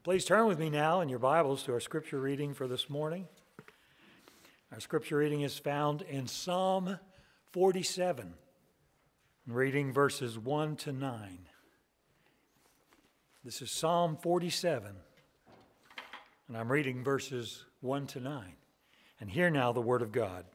Please turn with me now in your Bibles to our scripture reading for this morning. Our scripture reading is found in Psalm 47, reading verses 1 to 9. This is Psalm 47, and I'm reading verses 1 to 9. And hear now the word of God.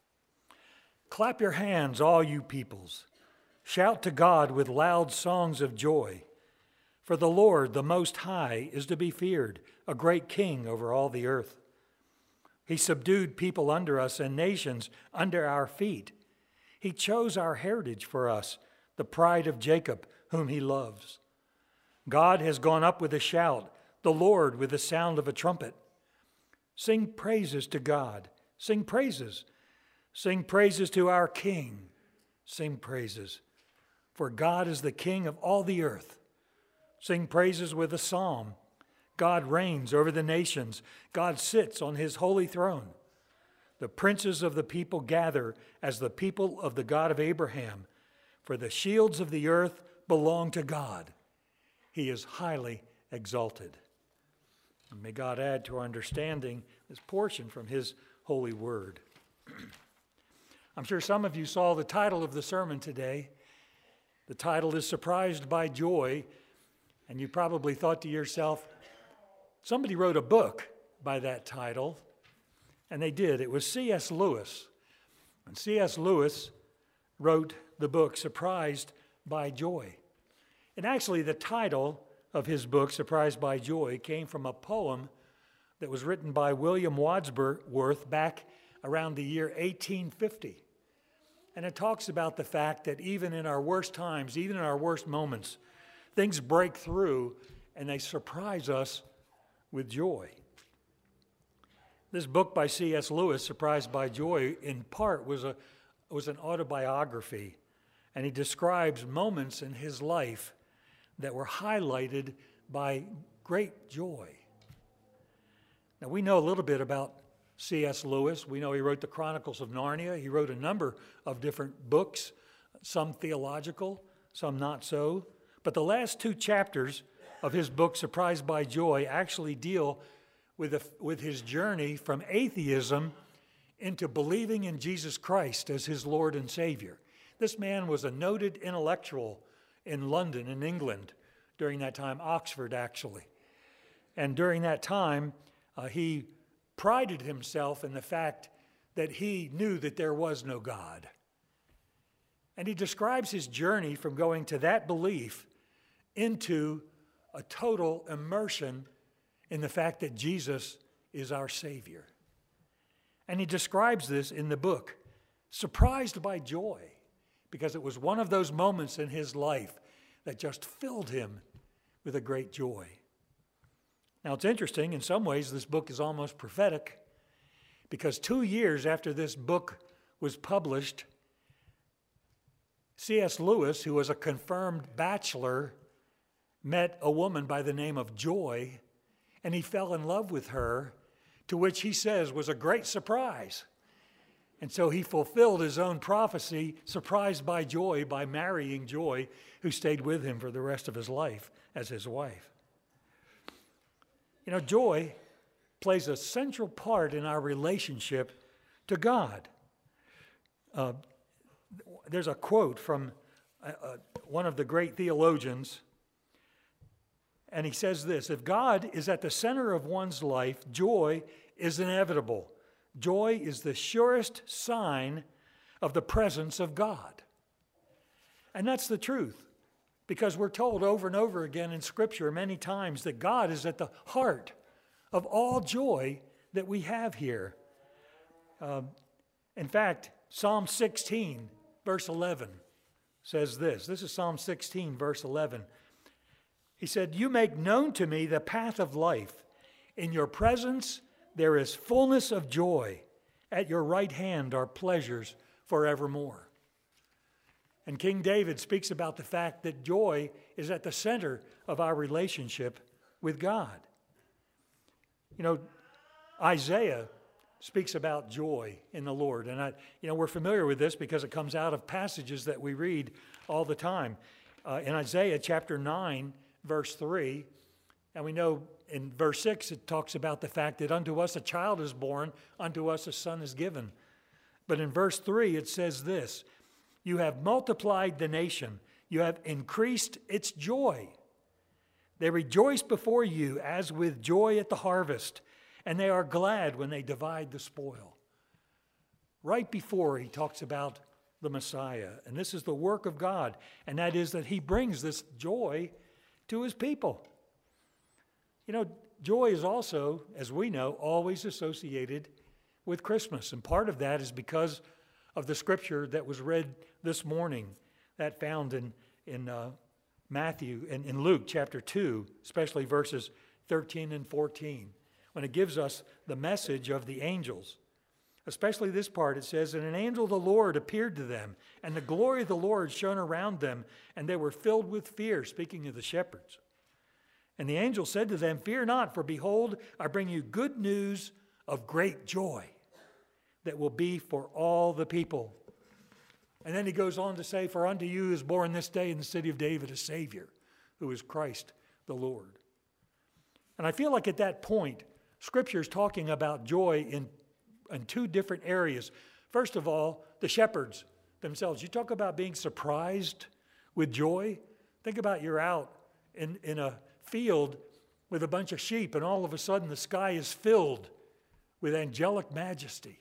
Clap your hands, all you peoples. Shout to God with loud songs of joy. For the Lord, the Most High, is to be feared, a great king over all the earth. He subdued people under us and nations under our feet. He chose our heritage for us, the pride of Jacob, whom he loves. God has gone up with a shout, the Lord with the sound of a trumpet. Sing praises to God. Sing praises. Sing praises to our King. Sing praises. For God is the King of all the earth. Sing praises with a psalm. God reigns over the nations. God sits on his holy throne. The princes of the people gather as the people of the God of Abraham. For the shields of the earth belong to God. He is highly exalted. And may God add to our understanding this portion from his holy word. I'm sure some of you saw the title of the sermon today. The title is Surprised by Joy. And you probably thought to yourself, somebody wrote a book by that title. And they did. It was C.S. Lewis. And C.S. Lewis wrote the book Surprised by Joy. And actually the title of his book, Surprised by Joy, came from a poem that was written by William Wordsworth back around the year 1850. And it talks about the fact that even in our worst times, even in our worst moments, things break through and they surprise us with joy. This book by C.S. Lewis, Surprised by Joy, in part was an autobiography. And he describes moments in his life that were highlighted by great joy. Now, we know a little bit about C.S. Lewis. We know he wrote the Chronicles of Narnia. He wrote a number of different books, some theological, some not so. But the last two chapters of his book, Surprised by Joy, actually deal with his journey from atheism into believing in Jesus Christ as his Lord and Savior. This man was a noted intellectual in London, in England, during that time, Oxford actually. And during that time, he prided himself in the fact that he knew that there was no God. And he describes his journey from going to that belief into a total immersion in the fact that Jesus is our Savior. And he describes this in the book, Surprised by Joy, because it was one of those moments in his life that just filled him with a great joy. Now it's interesting, in some ways this book is almost prophetic, because 2 years after this book was published, C.S. Lewis, who was a confirmed bachelor, met a woman by the name of Joy, and he fell in love with her, to which he says was a great surprise. And so he fulfilled his own prophecy, surprised by Joy, by marrying Joy, who stayed with him for the rest of his life as his wife. You know, joy plays a central part in our relationship to God. There's a quote from one of the great theologians, and he says this: if God is at the center of one's life, joy is inevitable. Joy is the surest sign of the presence of God. And that's the truth, because we're told over and over again in Scripture many times that God is at the heart of all joy that we have here. In fact, Psalm 16, verse 11 says this. This is Psalm 16, verse 11. He said, "You make known to me the path of life. In your presence there is fullness of joy. At your right hand are pleasures forevermore." And King David speaks about the fact that joy is at the center of our relationship with God. You know, Isaiah speaks about joy in the Lord. And we're familiar with this because it comes out of passages that we read all the time. In Isaiah chapter 9, verse 3, And we know in verse 6 it talks about the fact that unto us a child is born, unto us a son is given. But in verse 3 it says this, you have multiplied the nation, you have increased its joy. They rejoice before you as with joy at the harvest, and they are glad when they divide the spoil. Right before he talks about the Messiah, and this is the work of God, and that is that he brings this joy to his people. You know, joy is also, as we know, always associated with Christmas, and part of that is because of the scripture that was read this morning, that found in Matthew and in Luke chapter 2, especially verses 13 and 14, when it gives us the message of the angels. Especially this part, it says, and an angel of the Lord appeared to them, and the glory of the Lord shone around them, and they were filled with fear, speaking of the shepherds. And the angel said to them, fear not, for behold, I bring you good news of great joy that will be for all the people. And then he goes on to say, for unto you is born this day in the city of David a Savior, who is Christ the Lord. And I feel like at that point, Scripture is talking about joy in two different areas. First of all, the shepherds themselves. You talk about being surprised with joy. Think about you're out in a field with a bunch of sheep, and all of a sudden the sky is filled with angelic majesty.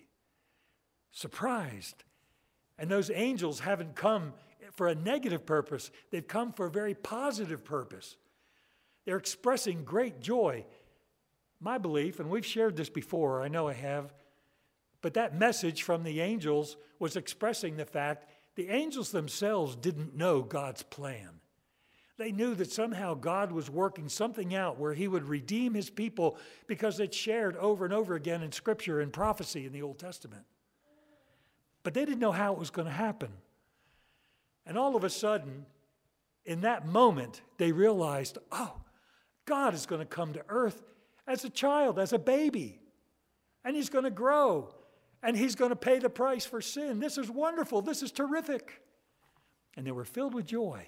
Surprised. And those angels haven't come for a negative purpose. They've come for a very positive purpose. They're expressing great joy. My belief, and we've shared this before, I know I have, but that message from the angels was expressing the fact the angels themselves didn't know God's plan. They knew that somehow God was working something out where he would redeem his people because it's shared over and over again in Scripture and prophecy in the Old Testament. But they didn't know how it was going to happen. And all of a sudden, in that moment, they realized, oh, God is going to come to earth as a child, as a baby. And he's going to grow. And he's going to pay the price for sin. This is wonderful. This is terrific. And they were filled with joy.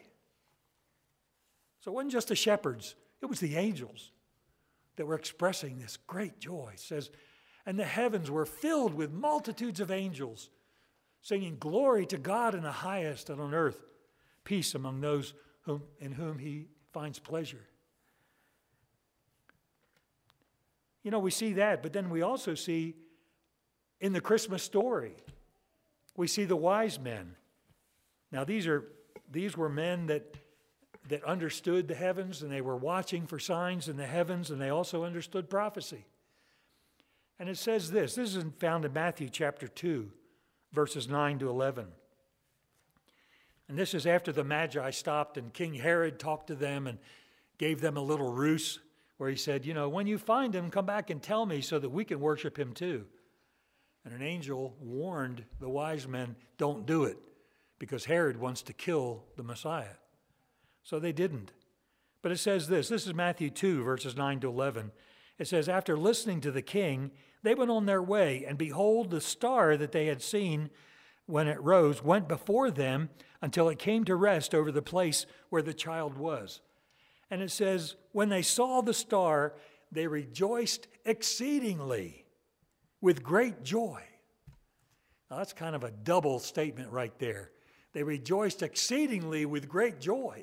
So it wasn't just the shepherds. It was the angels that were expressing this great joy. It says, and the heavens were filled with multitudes of angels, singing glory to God in the highest, and on earth peace among those in whom he finds pleasure. You know, we see that, but then we also see in the Christmas story, we see the wise men. Now, these were men that understood the heavens, and they were watching for signs in the heavens, and they also understood prophecy. And it says this is found in Matthew chapter 2, verses 9 to 11. And this is after the Magi stopped, and King Herod talked to them and gave them a little ruse where he said, you know, when you find him, come back and tell me so that we can worship him too. And an angel warned the wise men, don't do it, because Herod wants to kill the Messiah. So they didn't. But it says this is Matthew 2, verses 9 to 11. It says, after listening to the king, they went on their way, and behold, the star that they had seen when it rose went before them until it came to rest over the place where the child was. And it says, when they saw the star, they rejoiced exceedingly with great joy. Now, that's kind of a double statement right there. They rejoiced exceedingly with great joy.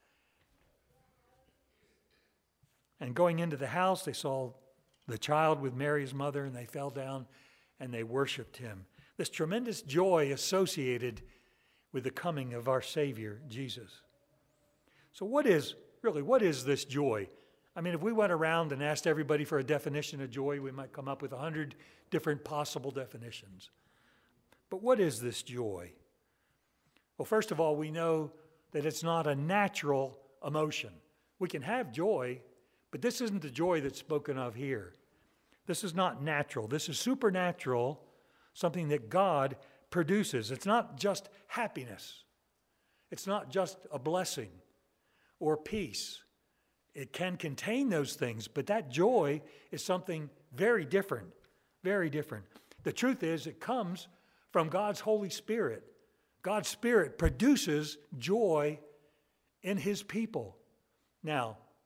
And going into the house, they saw the child with Mary, his mother, and they fell down and they worshiped him. This tremendous joy associated with the coming of our Savior, Jesus. So what is this joy? I mean, if we went around and asked everybody for a definition of joy, we might come up with 100 different possible definitions. But what is this joy? Well, first of all, we know that it's not a natural emotion. We can have joy, but this isn't the joy that's spoken of here. This is not natural. This is supernatural, something that God produces. It's not just happiness. It's not just a blessing or peace. It can contain those things, but that joy is something very different, very different. The truth is, it comes from God's Holy Spirit. God's Spirit produces joy in his people. Now,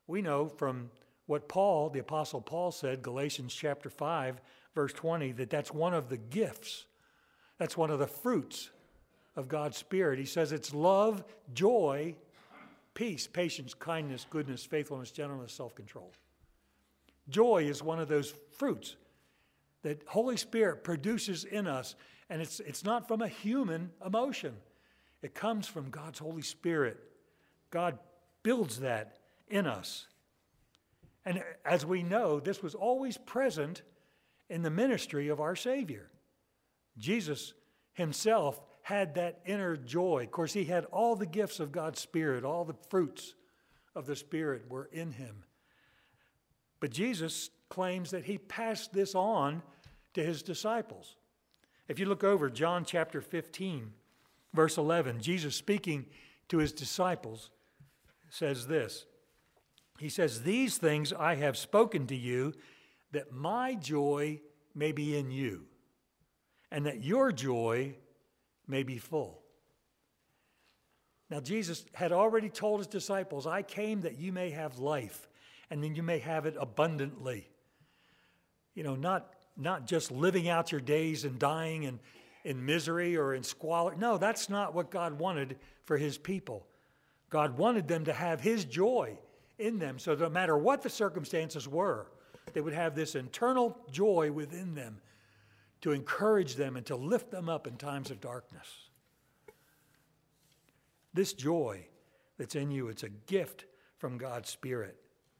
We know from what Paul, the Apostle Paul said, Galatians chapter 5, verse 20, that that's one of the gifts. That's one of the fruits of God's Spirit. He says it's love, joy, peace, patience, kindness, goodness, faithfulness, gentleness, self-control. Joy is one of those fruits that Holy Spirit produces in us, and it's not from a human emotion. It comes from God's Holy Spirit. God builds that in us. And as we know, this was always present in the ministry of our Savior. Jesus himself had that inner joy. Of course, he had all the gifts of God's Spirit, all the fruits of the Spirit were in him. But Jesus claims that he passed this on to his disciples. If you look over John chapter 15, verse 11, Jesus speaking to his disciples says this. He says, "These things I have spoken to you, that my joy may be in you, and that your joy may be full." Now, Jesus had already told his disciples, "I came that you may have life, and then you may have it abundantly." You know, not just living out your days and dying in misery or in squalor. No, that's not what God wanted for his people. God wanted them to have his joy in them, so no matter what the circumstances were, they would have this internal joy within them to encourage them and to lift them up in times of darkness. This joy that's in you, it's a gift from God's Spirit.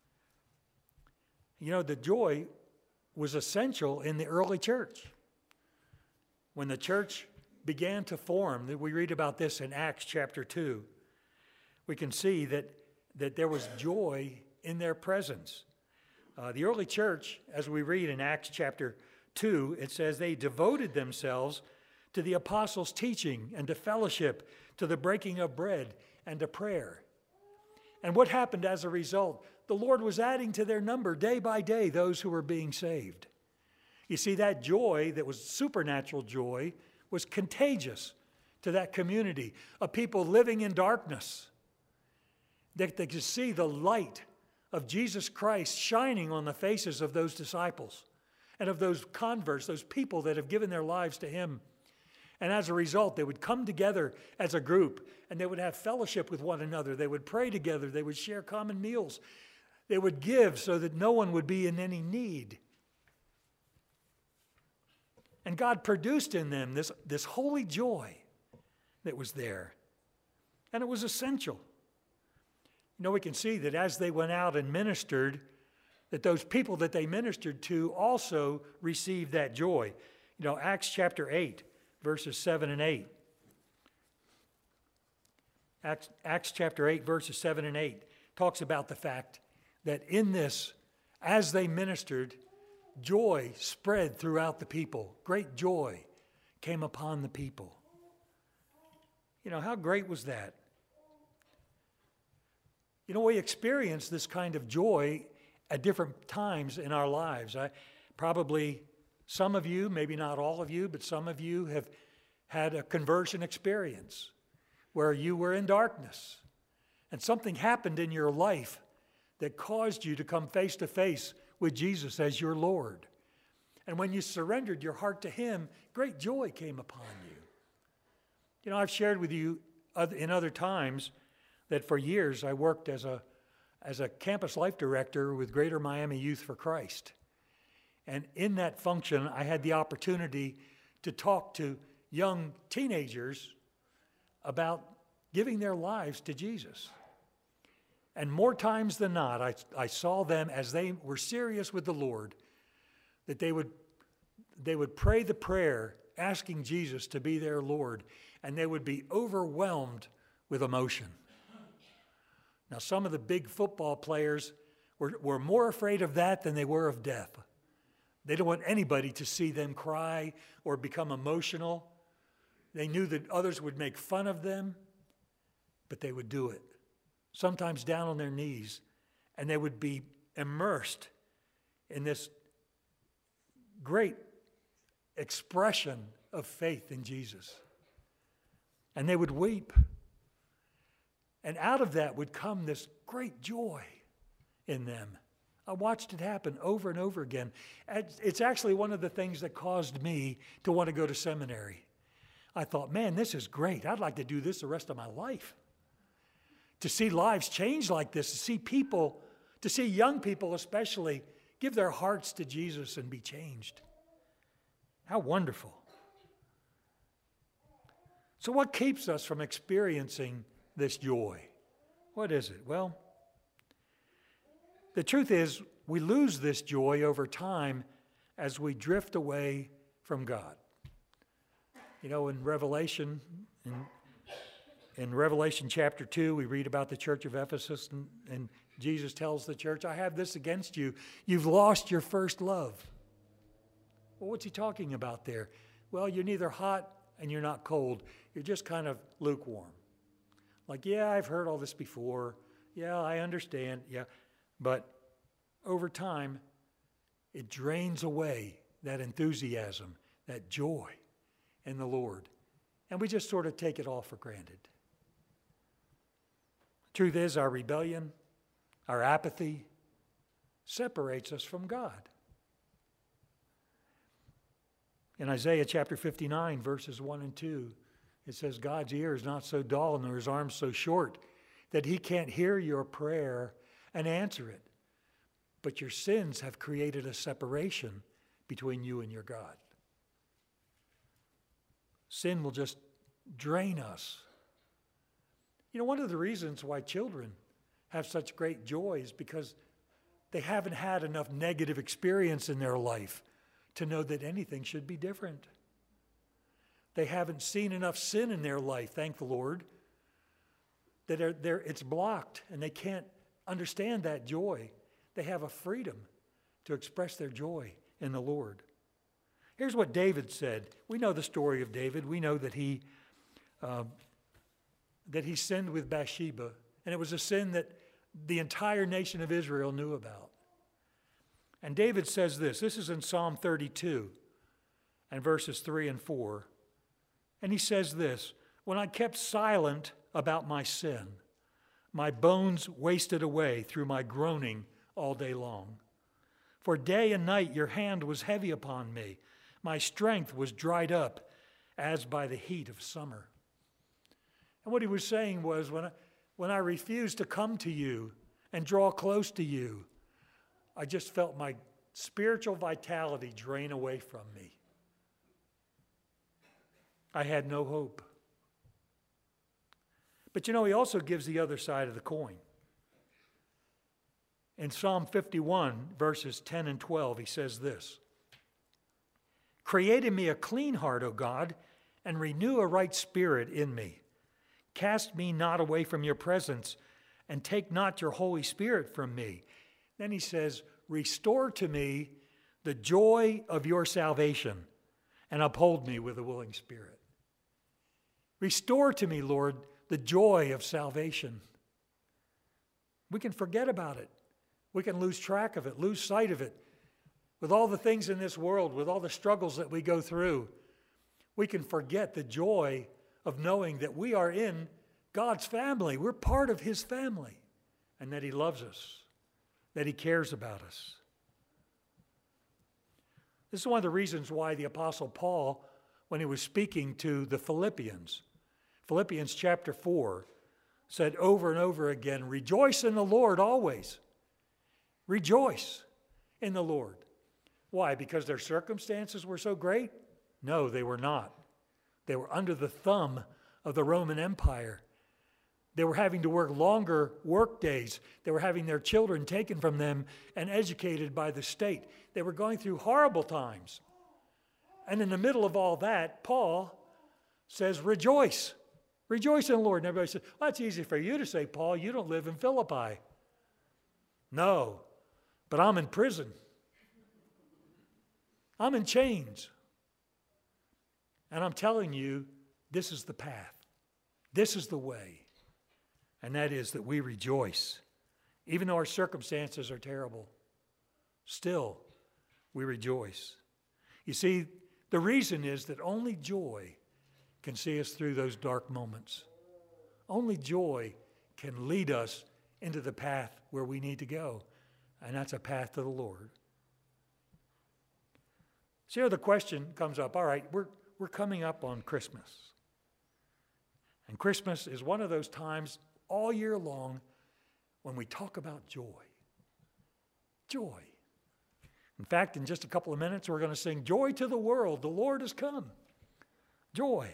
You know, the joy was essential in the early church. When the church began to form, we read about this in Acts chapter 2, we can see that there was joy in their presence. The early church, as we read in Acts chapter 2, it says they devoted themselves to the apostles' teaching and to fellowship, to the breaking of bread and to prayer. And what happened as a result? The Lord was adding to their number day by day those who were being saved. You see, that joy that was supernatural joy was contagious to that community of people living in darkness. They could see the light of Jesus Christ shining on the faces of those disciples and of those converts, those people that have given their lives to him. And as a result, they would come together as a group and they would have fellowship with one another. They would pray together. They would share common meals. They would give so that no one would be in any need. And God produced in them this holy joy that was there. And it was essential. You know, we can see that as they went out and ministered, that those people that they ministered to also received that joy. You know, Acts chapter 8, verses 7 and 8. Acts chapter 8, verses 7 and 8 talks about the fact that in this, as they ministered, joy spread throughout the people. Great joy came upon the people. You know, how great was that? You know, we experience this kind of joy at different times in our lives. Probably some of you, maybe not all of you, but some of you have had a conversion experience where you were in darkness and something happened in your life that caused you to come face to face with Jesus as your Lord. And when you surrendered your heart to him, great joy came upon you. You know, I've shared with you in other times that for years I worked as a campus life director with Greater Miami Youth for Christ. And in that function, I had the opportunity to talk to young teenagers about giving their lives to Jesus. And more times than not, I saw them as they were serious with the Lord, that they would pray the prayer asking Jesus to be their Lord, and they would be overwhelmed with emotion. Now, some of the big football players were more afraid of that than they were of death. They didn't want anybody to see them cry or become emotional. They knew that others would make fun of them, but they would do it. Sometimes down on their knees, and they would be immersed in this great expression of faith in Jesus. And they would weep. And out of that would come this great joy in them. I watched it happen over and over again. It's actually one of the things that caused me to want to go to seminary. I thought, man, this is great. I'd like to do this the rest of my life. To see lives change like this, to see people, to see young people especially, give their hearts to Jesus and be changed. How wonderful. So what keeps us from experiencing this joy? What is it? Well, the truth is we lose this joy over time as we drift away from God. You know, in Revelation chapter 2, we read about the church of Ephesus, and Jesus tells the church, I have this against you. You've lost your first love. Well, what's he talking about there? Well, you're neither hot and you're not cold. You're just kind of lukewarm. Like, yeah, I've heard all this before. Yeah, I understand. Yeah. But over time, it drains away that enthusiasm, that joy in the Lord. And we just sort of take it all for granted. Truth is, our rebellion, our apathy separates us from God. In Isaiah chapter 59, verses 1 and 2, it says, God's ear is not so dull nor his arm so short that he can't hear your prayer and answer it. But your sins have created a separation between you and your God. Sin will just drain us. You know, one of the reasons why children have such great joy is because they haven't had enough negative experience in their life to know that anything should be different. They haven't seen enough sin in their life, thank the Lord, that it's blocked and they can't understand that joy. They have a freedom to express their joy in the Lord. Here's what David said. We know the story of David. We know that he sinned with Bathsheba, and it was a sin that the entire nation of Israel knew about. And David says this. This is in Psalm 32 and verses 3 and 4. And he says this, when I kept silent about my sin, my bones wasted away through my groaning all day long. For day and night your hand was heavy upon me. My strength was dried up as by the heat of summer. And what he was saying was, when I refused to come to you and draw close to you, I just felt my spiritual vitality drain away from me. I had no hope. But you know, he also gives the other side of the coin. In Psalm 51, verses 10 and 12, he says this, create in me a clean heart, O God, and renew a right spirit in me. Cast me not away from your presence, and take not your Holy Spirit from me. Then he says, restore to me the joy of your salvation, and uphold me with a willing spirit. Restore to me, Lord, the joy of salvation. We can forget about it. We can lose track of it, lose sight of it. With all the things in this world, with all the struggles that we go through, we can forget the joy of knowing that we are in God's family. We're part of his family, and that he loves us, that he cares about us. This is one of the reasons why the Apostle Paul, when he was speaking to the Philippians chapter 4, said over and over again, rejoice in the Lord always. Rejoice in the Lord. Why? Because their circumstances were so great? No, they were not. They were under the thumb of the Roman Empire. They were having to work longer work days. They were having their children taken from them and educated by the state. They were going through horrible times. And in the middle of all that, Paul says, rejoice. Rejoice in the Lord. And everybody says, well, that's easy for you to say, Paul. You don't live in Philippi. No, but I'm in prison. I'm in chains. And I'm telling you, this is the path. This is the way. And that is that we rejoice. Even though our circumstances are terrible, still we rejoice. You see, the reason is that only joy can see us through those dark moments. Only joy can lead us into the path where we need to go. And that's a path to the Lord. So here the question comes up, all right, we're coming up on Christmas. And Christmas is one of those times all year long when we talk about joy. Joy. In fact, in just a couple of minutes, we're going to sing, "Joy to the world, the Lord has come." Joy.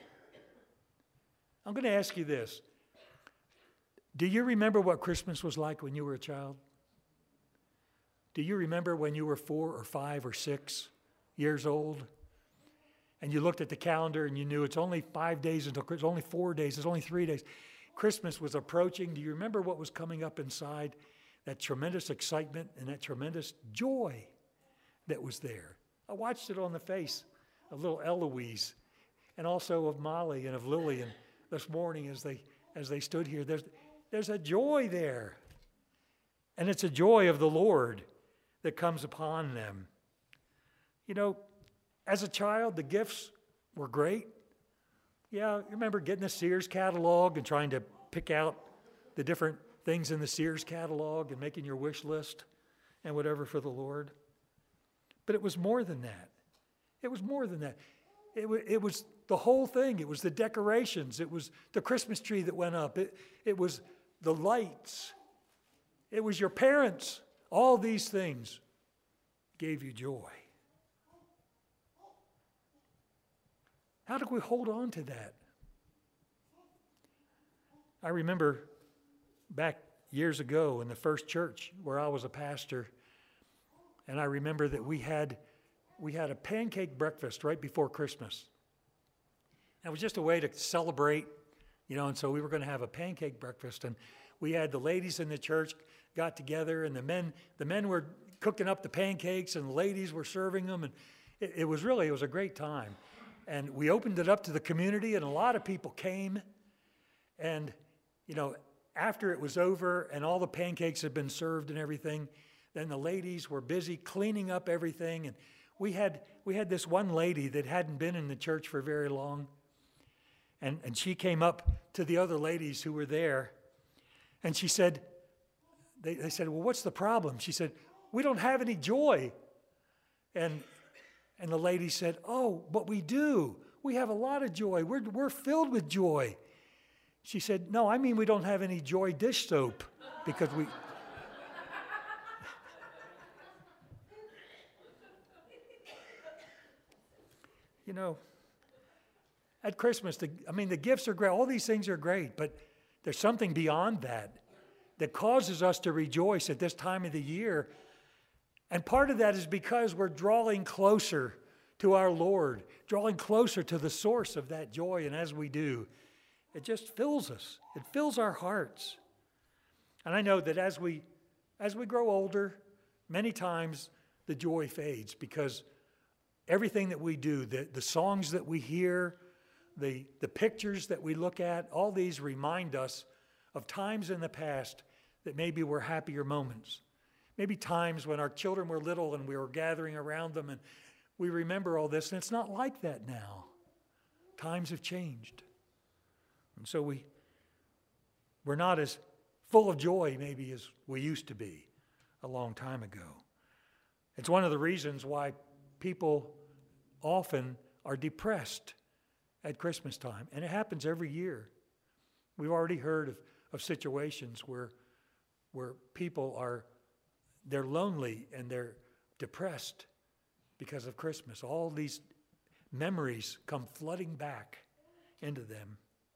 I'm going to ask you this. Do you remember what Christmas was like when you were a child? Do you remember when you were 4 or 5 or 6 years old? And you looked at the calendar and you knew it's only 5 days until Christmas, it's only 4 days, it's only 3 days. Christmas was approaching. Do you remember what was coming up inside? That tremendous excitement and that tremendous joy that was there. I watched it on the face of little Eloise and also of Molly and of Lillian this morning as they stood here. There's a joy there. And it's a joy of the Lord that comes upon them. You know, as a child, the gifts were great. Yeah, you remember getting the Sears catalog and trying to pick out the different things in the Sears catalog and making your wish list and whatever for the Lord. But it was more than that. It was more than that. It was the whole thing. It was the decorations. It was the Christmas tree that went up. It was the lights. It was your parents. All these things gave you joy. How do we hold on to that? I remember back years ago in the first church where I was a pastor, and I remember that we had a pancake breakfast right before Christmas. It was just a way to celebrate, and so we were going to have a pancake breakfast, and we had the ladies in the church got together, and the men were cooking up the pancakes, and the ladies were serving them, and it was a great time. And we opened it up to the community, and a lot of people came. And, after it was over and all the pancakes had been served and everything, then the ladies were busy cleaning up everything. And we had this one lady that hadn't been in the church for very long. And she came up to the other ladies who were there. And she said, they said, "Well, what's the problem?" She said, "We don't have any joy." And the lady said, "Oh, but we do. We have a lot of joy. We're filled with joy." She said, "No, I mean we don't have any Joy dish soap because we..." At Christmas, the gifts are great. All these things are great, but there's something beyond that causes us to rejoice at this time of the year. And part of that is because we're drawing closer to our Lord, drawing closer to the source of that joy. And as we do, it just fills us. It fills our hearts. And I know that as we grow older, many times the joy fades because everything that we do, the songs that we hear, the pictures that we look at, all these remind us of times in the past that maybe were happier moments. Maybe times when our children were little and we were gathering around them and we remember all this, and it's not like that now. Times have changed. And so we're not as full of joy maybe as we used to be a long time ago. It's one of the reasons why people often are depressed at Christmas time, and it happens every year. We've already heard of situations where people they're lonely and they're depressed because of Christmas. All these memories come flooding back into them.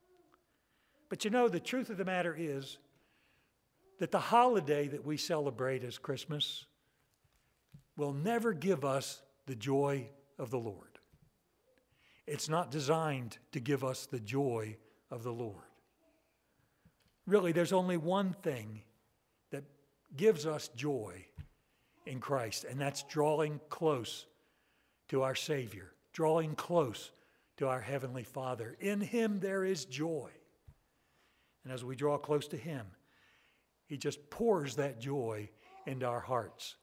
But the truth of the matter is that the holiday that we celebrate as Christmas will never give us the joy of the Lord. It's not designed to give us the joy of the Lord. Really, there's only one thing that gives us joy in Christ, and that's drawing close to our Savior, drawing close to our Heavenly Father. In Him there is joy. And as we draw close to Him, He just pours that joy into our hearts.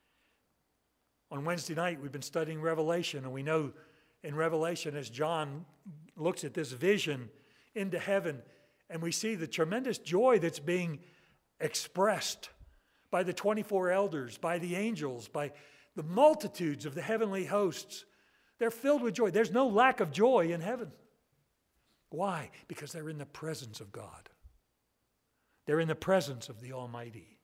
On Wednesday night, we've been studying Revelation, and we know in Revelation, as John looks at this vision into heaven, and we see the tremendous joy that's being expressed by the 24 elders, by the angels, by the multitudes of the heavenly hosts. They're filled with joy. There's no lack of joy in heaven. Why? Because they're in the presence of God. They're in the presence of the Almighty.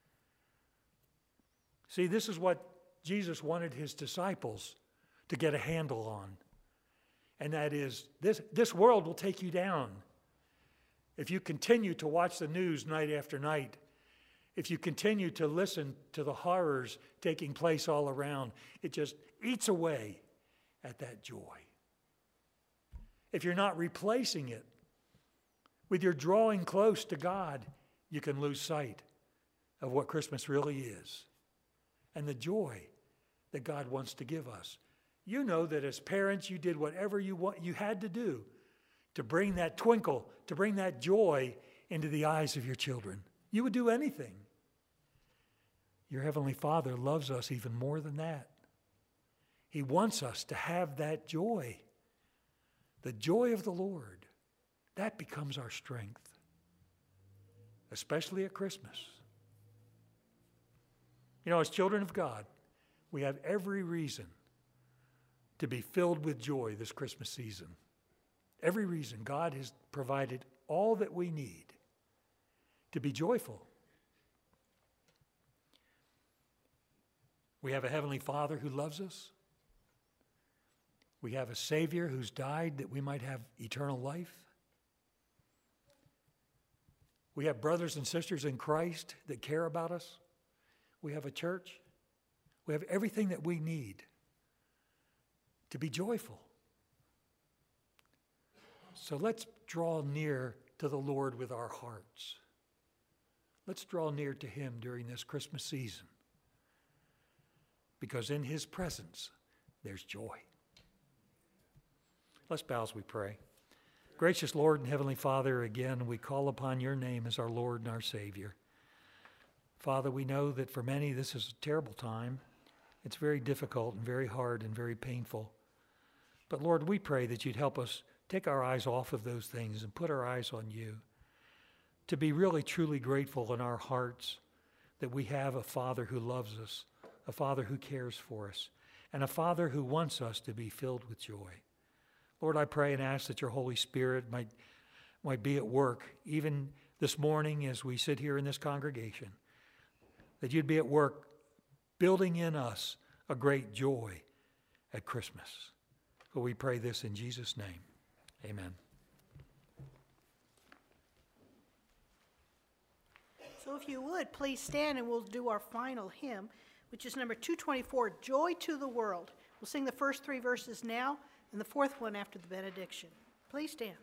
See, this is what Jesus wanted his disciples to get a handle on. And that is, this world will take you down. If you continue to watch the news night after night, if you continue to listen to the horrors taking place all around, it just eats away at that joy. If you're not replacing it with your drawing close to God, you can lose sight of what Christmas really is and the joy that God wants to give us. You know that as parents, you did whatever you had to do to bring that twinkle, to bring that joy into the eyes of your children. You would do anything. Your Heavenly Father loves us even more than that. He wants us to have that joy. The joy of the Lord. That becomes our strength. Especially at Christmas. You know, as children of God, we have every reason to be filled with joy this Christmas season. Every reason. God has provided all that we need to be joyful. We have a Heavenly Father who loves us. We have a Savior who's died that we might have eternal life. We have brothers and sisters in Christ that care about us. We have a church. We have everything that we need to be joyful. So let's draw near to the Lord with our hearts. Let's draw near to Him during this Christmas season. Because in His presence, there's joy. Let's bow as we pray. Gracious Lord and Heavenly Father, again, we call upon your name as our Lord and our Savior. Father, we know that for many this is a terrible time. It's very difficult and very hard and very painful. But Lord, we pray that you'd help us take our eyes off of those things and put our eyes on you. To be really, truly grateful in our hearts that we have a Father who loves us, a Father who cares for us, and a Father who wants us to be filled with joy. Lord, I pray and ask that your Holy Spirit might be at work, even this morning as we sit here in this congregation, that you'd be at work building in us a great joy at Christmas. For we pray this in Jesus' name. Amen. So if you would, please stand and we'll do our final hymn, which is number 224, Joy to the World. We'll sing the first three verses now and the fourth one after the benediction. Please stand.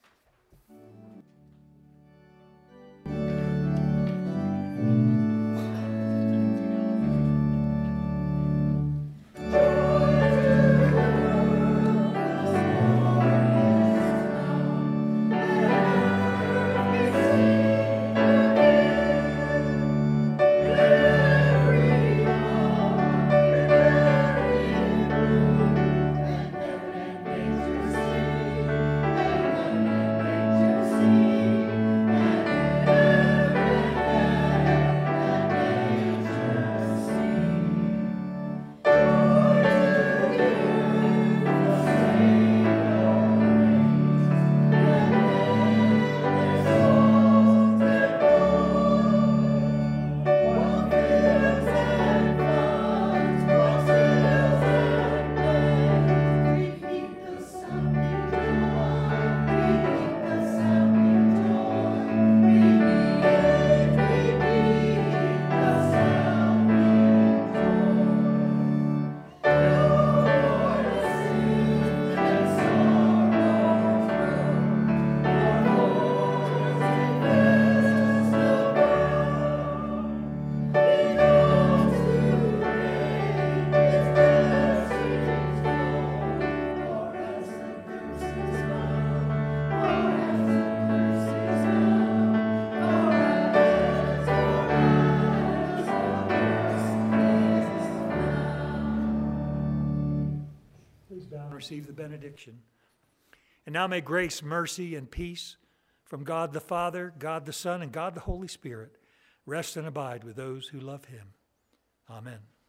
Receive the benediction. And now may grace, mercy, and peace from God the Father, God the Son, and God the Holy Spirit rest and abide with those who love him. Amen.